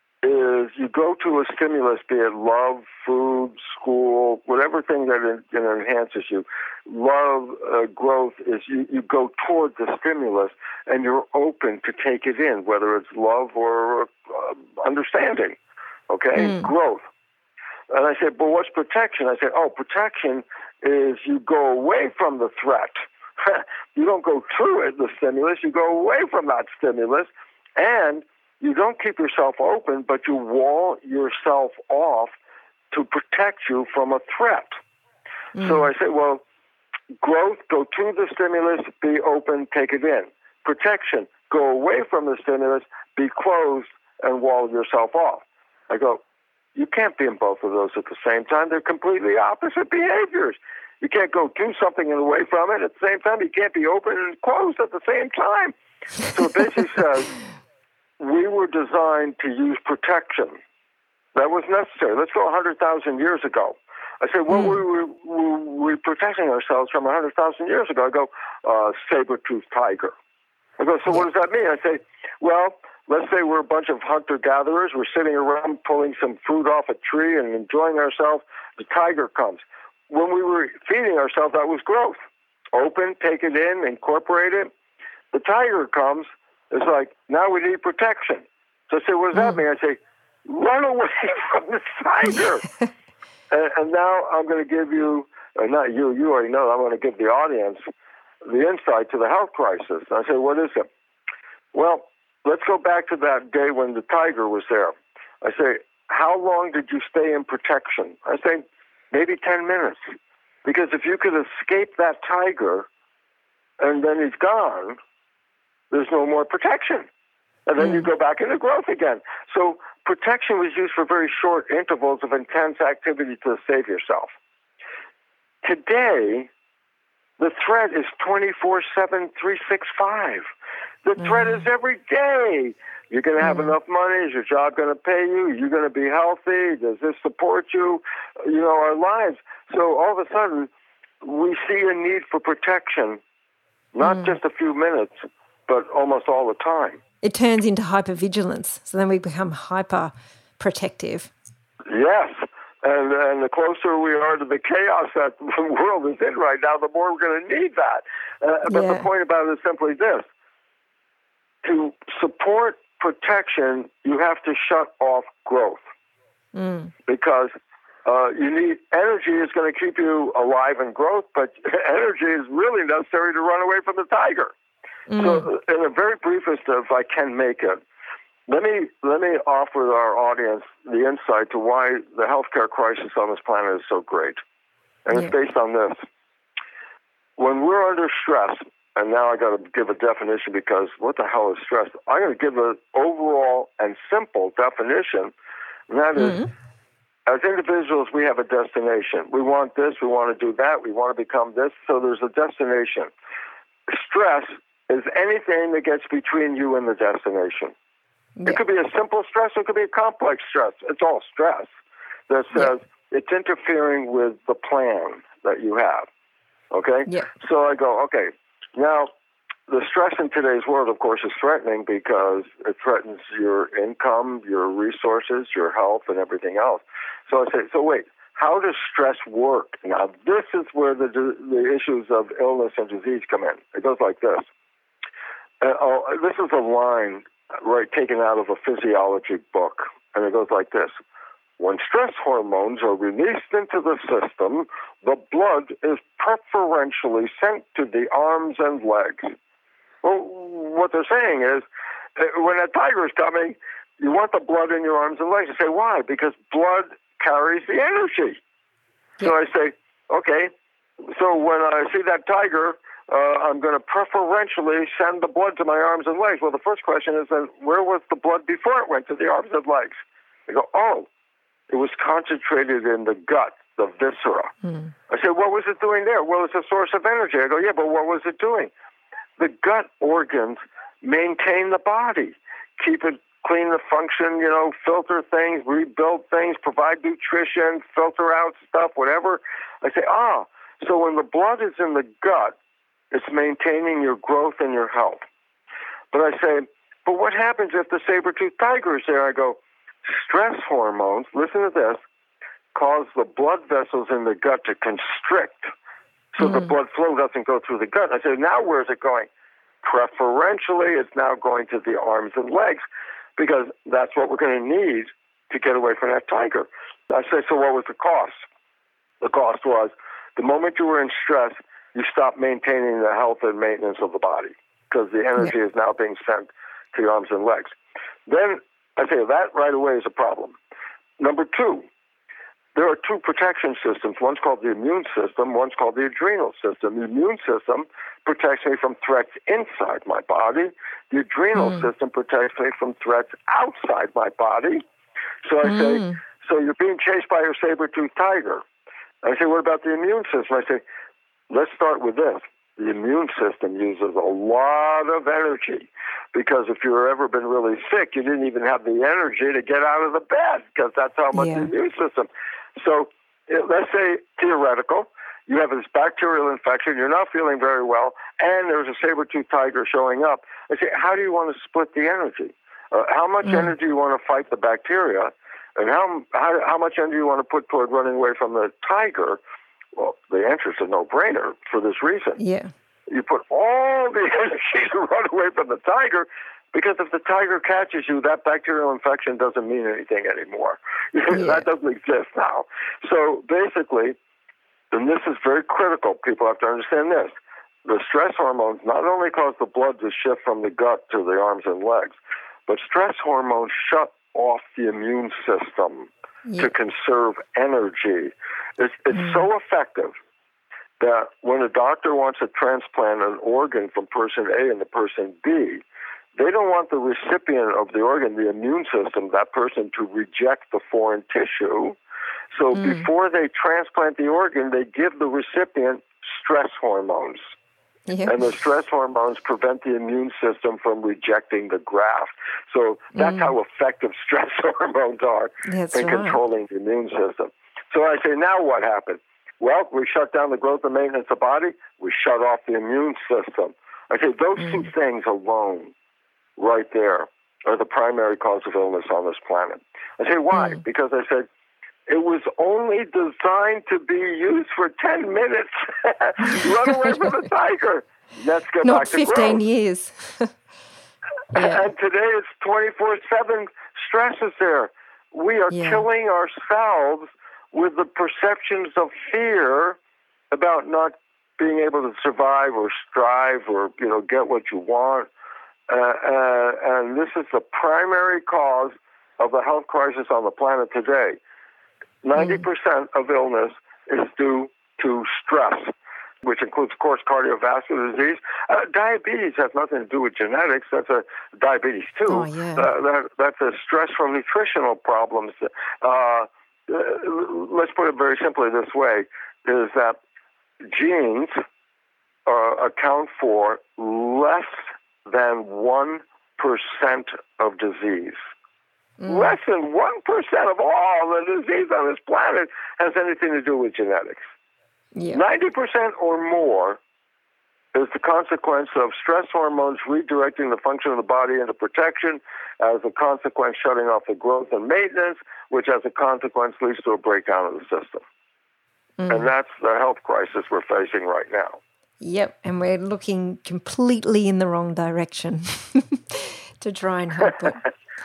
is you go to a stimulus, be it love, food, school, whatever thing that it, you know, enhances you. Love, uh, growth is you, you go toward the stimulus and you're open to take it in, whether it's love or uh, understanding, okay? Mm. Growth. And I said, but what's protection? I said, oh, protection is you go away from the threat. You don't go to it, the stimulus. You go away from that stimulus, and you don't keep yourself open, but you wall yourself off to protect you from a threat. Mm. So I say, well, growth, go to the stimulus, be open, take it in. Protection, go away from the stimulus, be closed, and wall yourself off. I go, you can't be in both of those at the same time. They're completely opposite behaviors. You can't go do something and away from it at the same time. You can't be open and closed at the same time. So it basically says, we were designed to use protection. That was necessary. Let's go one hundred thousand years ago. I said, what mm. were, we, were we protecting ourselves from one hundred thousand years ago? I go, uh, saber-toothed tiger. I go, so what does that mean? I say, well, let's say we're a bunch of hunter-gatherers. We're sitting around pulling some fruit off a tree and enjoying ourselves. The tiger comes. When we were feeding ourselves, that was growth. Open, take it in, incorporate it. The tiger comes. It's like, now we need protection. So I say, what does that mm. mean? I say, run away from the tiger. and, and now I'm going to give you, or not you, you already know, I'm going to give the audience the insight to the health crisis. And I say, what is it? Well, let's go back to that day when the tiger was there. I say, how long did you stay in protection? I say, maybe ten minutes. Because if you could escape that tiger and then he's gone, there's no more protection. And then mm. you go back into growth again. So protection was used for very short intervals of intense activity to save yourself. Today, the threat is twenty-four seven, three sixty-five. The mm. threat is every day. You're going to have mm. enough money? Is your job going to pay you? You're going to be healthy? Does this support you? You know, our lives. So all of a sudden, we see a need for protection, not mm. just a few minutes, but almost all the time.
It turns into hypervigilance. So then we become hyper protective.
Yes. And, and the closer we are to the chaos that the world is in right now, the more we're going to need that. Uh, but yeah. the point about it is simply this. To support protection, you have to shut off growth. Mm. Because uh, you need energy is going to keep you alive in growth, but energy is really necessary to run away from the tiger. Mm. So in the very briefest, if I can make it, let me let me offer our audience the insight to why the healthcare crisis on this planet is so great. And yeah. it's based on this. When we're under stress, and now I got to give a definition because what the hell is stress? I'm going to give an overall and simple definition, and that mm-hmm. is, as individuals, we have a destination. We want this, we want to do that, we want to become this, so there's a destination. Stress is anything that gets between you and the destination. Yeah. It could be a simple stress, it could be a complex stress. It's all stress that says yeah. it's interfering with the plan that you have. Okay?
Yeah.
So I go, okay, now the stress in today's world, of course, is threatening because it threatens your income, your resources, your health, and everything else. So I say, so wait, how does stress work? Now, this is where the the issues of illness and disease come in. It goes like this. Uh, oh, this is a line right taken out of a physiology book, and it goes like this. When stress hormones are released into the system, the blood is preferentially sent to the arms and legs. Well, what they're saying is, when a tiger is coming, you want the blood in your arms and legs. You say, why? Because blood carries the energy. Yeah. So I say, okay, so when I see that tiger, uh, I'm going to preferentially send the blood to my arms and legs. Well, the first question is, then, where was the blood before it went to the arms and legs? I go, oh, it was concentrated in the gut, the viscera. Mm. I said, what was it doing there? Well, it's a source of energy. I go, yeah, but what was it doing? The gut organs maintain the body, keep it clean, the function, you know, filter things, rebuild things, provide nutrition, filter out stuff, whatever. I say, ah, so when the blood is in the gut, It's maintaining your growth and your health. But I say, but what happens if the saber-toothed tiger is there? I go, stress hormones, listen to this, cause the blood vessels in the gut to constrict so mm. the blood flow doesn't go through the gut. I say, now where's it going? Preferentially, it's now going to the arms and legs because that's what we're going to need to get away from that tiger. I say, so what was the cost? The cost was the moment you were in stress, you stopped maintaining the health and maintenance of the body because the energy yeah. is now being sent to your arms and legs. Then I say that right away is a problem. Number two, there are two protection systems. One's called the immune system. One's called the adrenal system. The immune system protects me from threats inside my body. The adrenal mm. system protects me from threats outside my body. So I mm. say, so you're being chased by your saber-toothed tiger. I say, what about the immune system? I say, let's start with this. The immune system uses a lot of energy because if you've ever been really sick, you didn't even have the energy to get out of the bed because that's how much yeah. the immune system. So let's say, theoretical, you have this bacterial infection, you're not feeling very well, and there's a saber-toothed tiger showing up. I say, how do you want to split the energy? Uh, how much mm. energy do you want to fight the bacteria, and how, how how much energy do you want to put toward running away from the tiger? Well, the answer is a no-brainer for this reason.
Yeah.
You put all the energy to run away from the tiger because if the tiger catches you, that bacterial infection doesn't mean anything anymore. Yeah. That doesn't exist now. So basically, and this is very critical, people have to understand this, the stress hormones not only cause the blood to shift from the gut to the arms and legs, but stress hormones shut off the immune system yeah. to conserve energy. It's, it's mm. so effective that when a doctor wants to transplant an organ from person A into person B, they don't want the recipient of the organ, the immune system, that person to reject the foreign tissue. So mm. before they transplant the organ, they give the recipient stress hormones. Yep. And the stress hormones prevent the immune system from rejecting the graft. So that's mm. how effective stress hormones are that's in right. controlling the immune system. So I say, now what happened? Well, we shut down the growth and maintenance of the body. We shut off the immune system. I say, those mm. two things alone right there are the primary cause of illness on this planet. I say, why? Mm. Because I said, it was only designed to be used for ten minutes. Run away from the tiger. Let's go
Not
back to
fifteen
growth.
Years. yeah.
And today it's twenty-four seven stress is there. We are yeah. killing ourselves with the perceptions of fear about not being able to survive or strive or, you know, get what you want. Uh, uh, and this is the primary cause of the health crisis on the planet today. ninety percent of illness is due to stress, which includes, of course, cardiovascular disease. Uh, diabetes has nothing to do with genetics. That's a diabetes, too.
Oh, yeah.
uh, that, that's a stress from nutritional problems. Uh, uh, let's put it very simply this way, is that genes uh, account for less than one percent of disease. Mm. Less than one percent of all the disease on this planet has anything to do with genetics. Yeah. ninety percent or more is the consequence of stress hormones redirecting the function of the body into protection, as a consequence shutting off the growth and maintenance, which as a consequence leads to a breakdown of the system. Mm. And that's the health crisis we're facing right now.
Yep, and we're looking completely in the wrong direction to try and help it.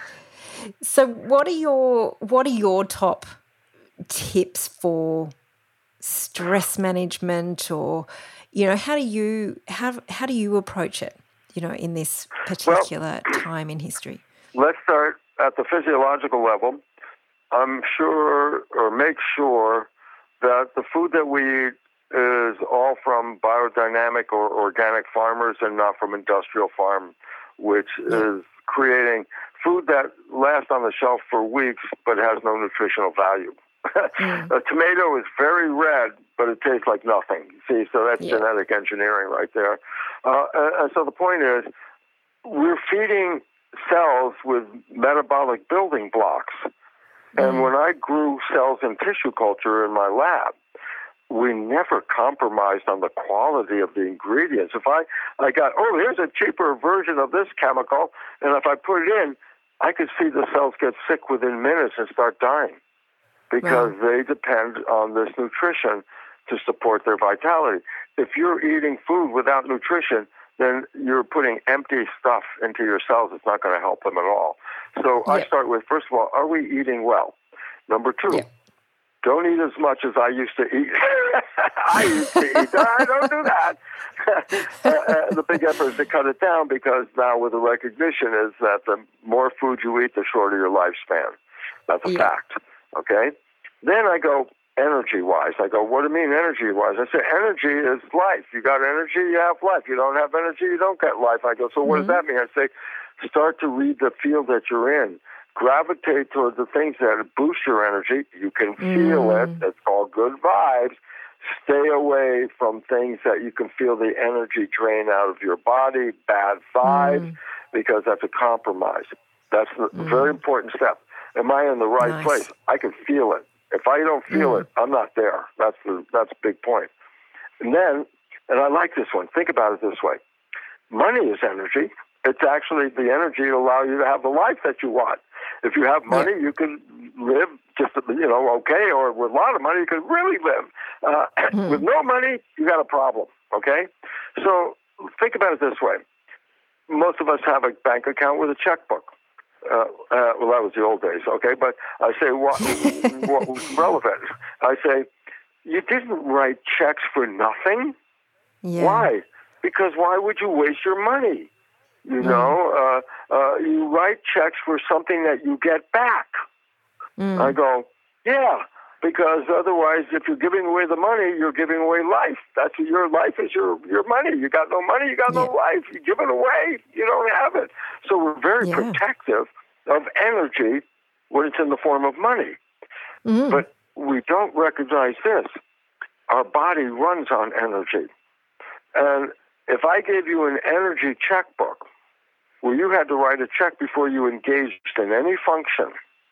So what are your what are your top tips for stress management, or, you know, how do you how how do you approach it, you know, in this particular well, time in history?
Let's start at the physiological level. I'm sure, or make sure, that the food that we eat is all from biodynamic or organic farmers and not from industrial farm, which yeah. is creating food that lasts on the shelf for weeks but has no nutritional value. mm. A tomato is very red, but it tastes like nothing. See, so that's yeah. genetic engineering right there. Uh, and so the point is, we're feeding cells with metabolic building blocks. Mm. And when I grew cells in tissue culture in my lab, we never compromised on the quality of the ingredients. If I, I got, oh, here's a cheaper version of this chemical, and if I put it in, I could see the cells get sick within minutes and start dying because wow. they depend on this nutrition to support their vitality. If you're eating food without nutrition, then you're putting empty stuff into your cells. It's not going to help them at all. So yeah. I start with, first of all, are we eating well? Number two, yeah. don't eat as much as I used to eat. I used to eat. I don't do that. uh, uh, the big effort is to cut it down because now with the recognition is that the more food you eat, the shorter your lifespan. That's a yeah. fact. Okay? Then I go, energy-wise. I go, what do you mean energy-wise? I say, energy is life. You got energy, you have life. You don't have energy, you don't get life. I go, so what mm-hmm. does that mean? I say, start to read the field that you're in. Gravitate towards the things that boost your energy. You can feel mm. it. It's called good vibes. Stay away from things that you can feel the energy drain out of your body, bad vibes, mm. because that's a compromise. That's a mm. very important step. Am I in the right nice. place? I can feel it. If I don't feel mm. it, I'm not there. That's the that's a big point. And then, and I like this one. Think about it this way. Money is energy. It's actually the energy to allow you to have the life that you want. If you have money, yeah. you can live just, you know, okay, or with a lot of money, you can really live. Uh, mm. With no money, you got a problem, okay? So think about it this way. Most of us have a bank account with a checkbook. Uh, uh, well, that was the old days, okay? But I say, what, what was relevant? I say, you didn't write checks for nothing. Yeah. Why? Because why would you waste your money? You mm. know, uh, uh, you write checks for something that you get back. Mm. I go, yeah, because otherwise, if you're giving away the money, you're giving away life. That's your life is your your money. You got no money, you got yeah. no life. You give it away, you don't have it. So we're very yeah. protective of energy when it's in the form of money. Mm. But we don't recognize this. Our body runs on energy. And if I gave you an energy checkbook where you had to write a check before you engaged in any function,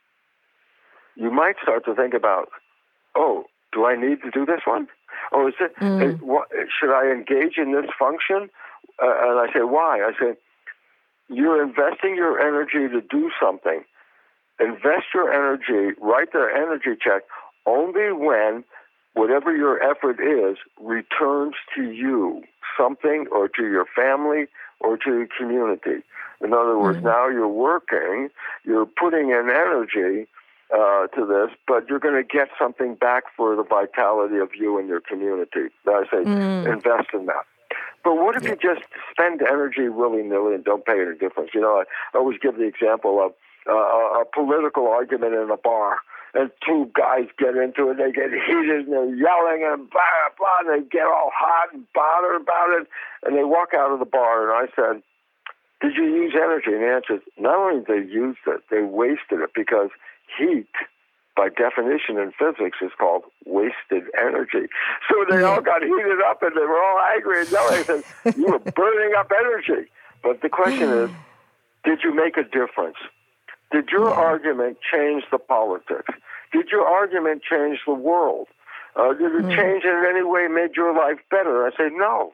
you might start to think about, oh, do I need to do this one? Oh, is it, mm. is, what, should I engage in this function? Uh, and I say, why? I say, you're investing your energy to do something. Invest your energy, write the energy check only when whatever your effort is returns to you, something, or to your family, or to your community. In other words, mm-hmm. now you're working, you're putting in energy uh, to this, but you're going to get something back for the vitality of you and your community. I say, mm. invest in that. But what if yeah. you just spend energy willy-nilly and don't pay any difference? You know, I always give the example of uh, a political argument in a bar. And two guys get into it, they get heated, and they're yelling and blah, blah, and they get all hot and bothered about it, and they walk out of the bar, and I said, did you use energy? And the answer is, not only did they use it, they wasted it, because heat, by definition in physics, is called wasted energy. So they yeah. all got heated up, and they were all angry and yelling, and said, you were burning up energy. But the question is, did you make a difference? Did your yeah. argument change the politics? Did your argument change the world? Uh, did it mm. change in any way, made your life better? I say, no.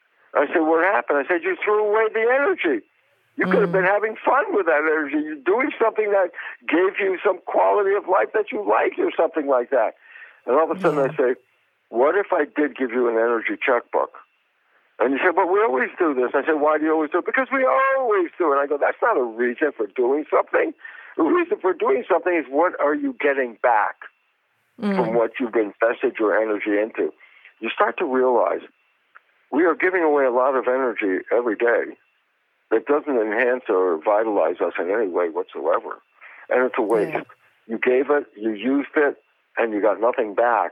I said, what happened? I said, you threw away the energy. You mm. could have been having fun with that energy. You're doing something that gave you some quality of life that you liked or something like that. And all of a sudden yeah. I say, what if I did give you an energy checkbook? And you said, but we always do this. I said, why do you always do it? Because we always do it. I go, that's not a reason for doing something. The reason for doing something is what are you getting back mm. from what you've invested your energy into. You start to realize we are giving away a lot of energy every day that doesn't enhance or vitalize us in any way whatsoever. And it's a waste. Yeah. You gave it, you used it, and you got nothing back.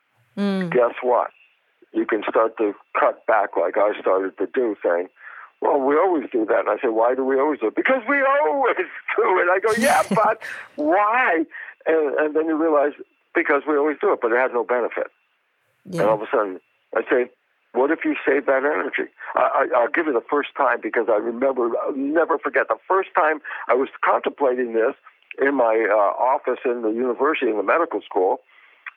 Mm. Guess what? You can start to cut back like I started to do, saying, well, we always do that. And I say, why do we always do it? Because we always do it. I go, yeah, but why? And, and then you realize, because we always do it, but it has no benefit. Yeah. And all of a sudden, I say, what if you save that energy? I, I, I'll give you the first time, because I remember, I'll never forget, the first time I was contemplating this in my uh, office in the university, in the medical school.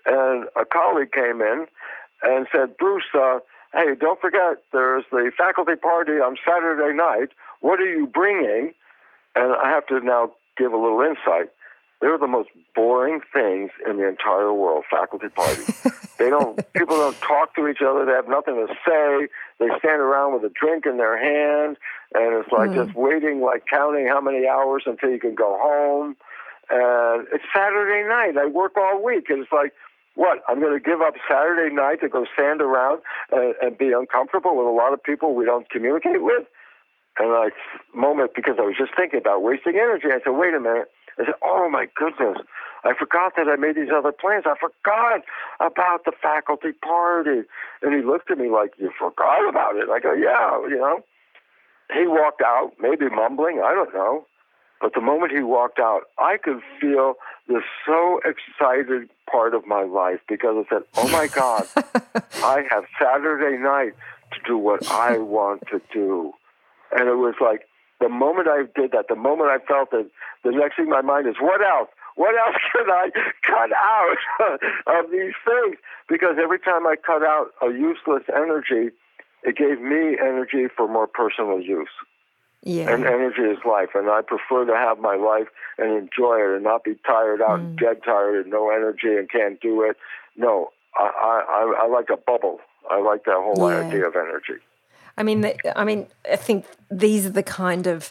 and a colleague came in and said, Bruce, uh, hey, don't forget, there's the faculty party on Saturday night. What are you bringing? And I have to now give a little insight. They're the most boring things in the entire world, faculty parties. They don't, people don't talk to each other. They have nothing to say. They stand around with a drink in their hand, and it's like mm. just waiting, like counting how many hours until you can go home. And it's Saturday night. I work all week. And it's like, what, I'm going to give up Saturday night to go stand around and, and be uncomfortable with a lot of people we don't communicate with? And I moment, because I was just thinking about wasting energy, I said, wait a minute. I said, oh, my goodness, I forgot that I made these other plans. I forgot about the faculty party. And he looked at me like, you forgot about it? I go, yeah, you know. He walked out, maybe mumbling, I don't know. But the moment he walked out, I could feel the so excited part of my life because I said, oh, my God, I have Saturday night to do what I want to do. And it was like, the moment I did that, the moment I felt it, the next thing in my mind is, what else? What else can I cut out of these things? Because every time I cut out a useless energy, it gave me energy for more personal use.
Yeah.
And energy is life, and I prefer to have my life and enjoy it and not be tired out, mm. dead tired, and no energy and can't do it. No, I, I, I like a bubble. I like that whole
yeah.
idea of energy.
I mean, the, I mean, I think these are the kind of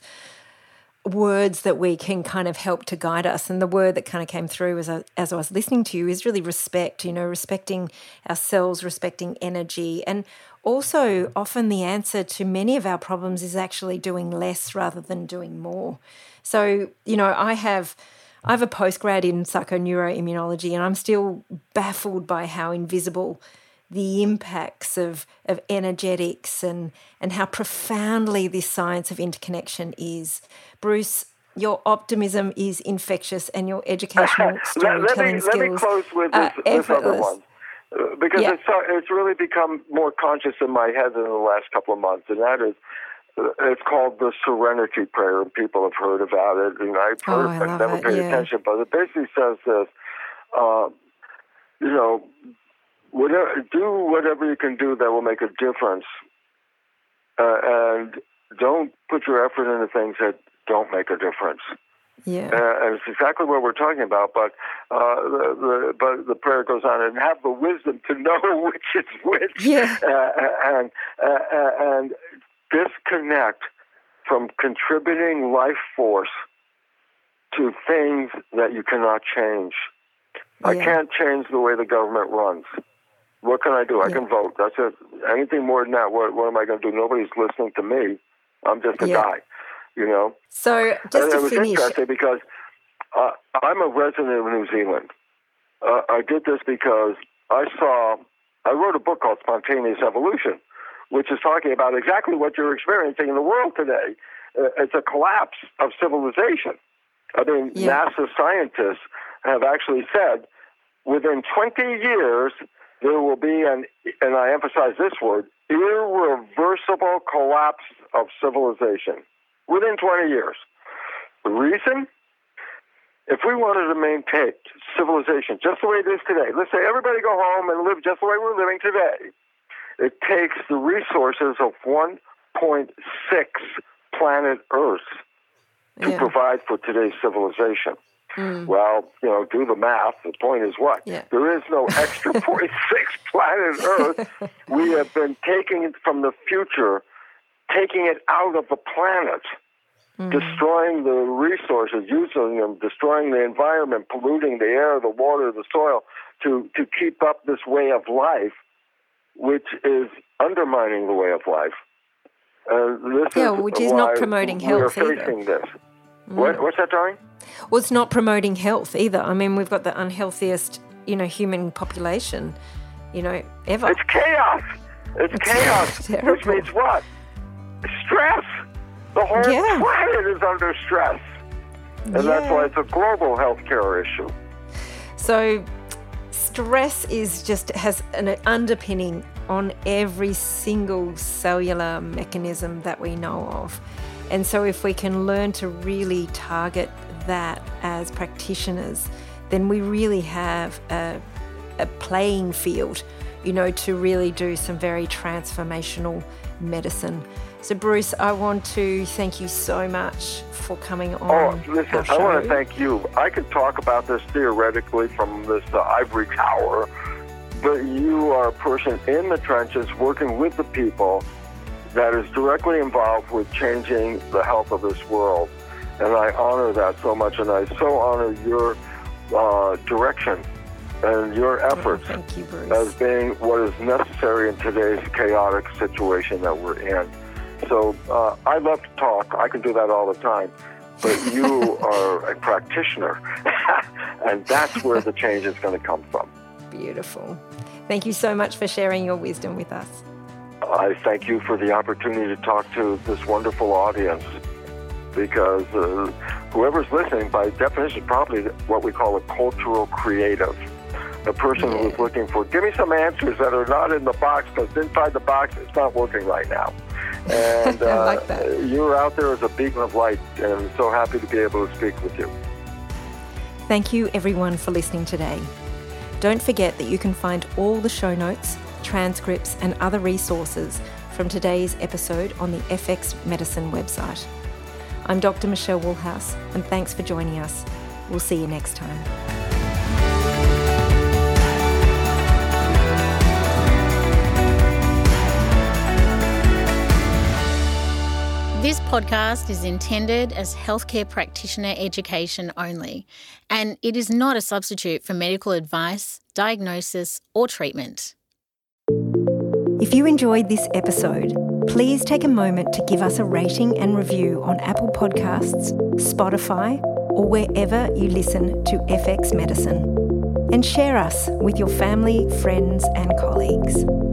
words that we can kind of help to guide us. And the word that kind of came through as I, as I was listening to you is really respect, you know, respecting ourselves, respecting energy. And also often the answer to many of our problems is actually doing less rather than doing more. So, you know, I have... I have a postgrad in psychoneuroimmunology, and I'm still baffled by how invisible the impacts of, of energetics and, and how profoundly this science of interconnection is. Bruce, your optimism is infectious and your educational storytelling
let, let me,
skills
Let me close with this, this other one, uh, because
yeah.
it's, it's really become more conscious in my head in the last couple of months, and that is, uh, it's called the Serenity Prayer, and people have heard about it, and I've heard,
oh, I
but never
it,
paid
yeah.
attention, but it basically says this, uh, you know, Whatever, do whatever you can do that will make a difference, uh, and don't put your effort into things that don't make a difference.
Yeah,
uh, and it's exactly what we're talking about. But uh, the, the but the prayer goes on, and have the wisdom to know which is which,
yeah.
uh, and uh, and disconnect from contributing life force to things that you cannot change. Yeah. I can't change the way the government runs. What can I do? I yeah. can vote. That's it. Anything more than that, what, what am I going to do? Nobody's listening to me. I'm just a yeah. guy, you know?
So just
and
to
it was
finish...
interesting because uh, I'm a resident of New Zealand. Uh, I did this because I saw... I wrote a book called Spontaneous Evolution, which is talking about exactly what you're experiencing in the world today. Uh, it's a collapse of civilization. I mean, yeah. NASA scientists have actually said within twenty years... there will be an, and I emphasize this word, irreversible collapse of civilization within twenty years. The reason? If we wanted to maintain civilization just the way it is today, let's say everybody go home and live just the way we're living today, it takes the resources of one point six planet Earth to yeah. provide for today's civilization. Mm. Well, you know, do the math. The point is what?
Yeah.
There is no extra zero point six planet Earth. We have been taking it from the future, taking it out of the planet, mm. destroying the resources, using them, destroying the environment, polluting the air, the water, the soil, to, to keep up this way of life, which is undermining the way of life. Uh, this
yeah,
is
which is not promoting health
we're facing
either.
This. Mm. What, what's that, Tony?
Well, it's not promoting health either. I mean, we've got the unhealthiest, you know, human population, you know, ever.
It's chaos. It's, it's chaos.
Terrible.
Which means what? Stress. The whole
yeah.
planet is under stress. And
yeah.
that's why it's a global healthcare issue.
So stress is just has an underpinning on every single cellular mechanism that we know of. And so if we can learn to really target that as practitioners, then we really have a, a playing field, you know, to really do some very transformational medicine. So Bruce, I want to thank you so much for coming on.
Oh, listen, I want to thank you. I could talk about this theoretically from this uh, ivory tower, but you are a person in the trenches working with the people that is directly involved with changing the health of this world. And I honor that so much, and I so honor your uh, direction and your efforts
oh, thank you, Bruce.
as being what is necessary in today's chaotic situation that we're in. So uh, I love to talk. I can do that all the time. But you are a practitioner, and that's where the change is going to come from.
Beautiful. Thank you so much for sharing your wisdom with us.
I thank you for the opportunity to talk to this wonderful audience, because uh, whoever's listening, by definition, probably what we call a cultural creative. A person
yeah.
who's looking for, give me some answers that are not in the box, because inside the box it's not working right now. And uh,
I like that.
You're out there as a beacon of light, and I'm so happy to be able to speak with you.
Thank you everyone for listening today. Don't forget that you can find all the show notes, transcripts and other resources from today's episode on the F X Medicine website. I'm Doctor Michelle Woolhouse, and thanks for joining us. We'll see you next time.
This podcast is intended as healthcare practitioner education only, and it is not a substitute for medical advice, diagnosis, or treatment.
If you enjoyed this episode, please take a moment to give us a rating and review on Apple Podcasts, Spotify, or wherever you listen to F X Medicine. And share us with your family, friends, and colleagues.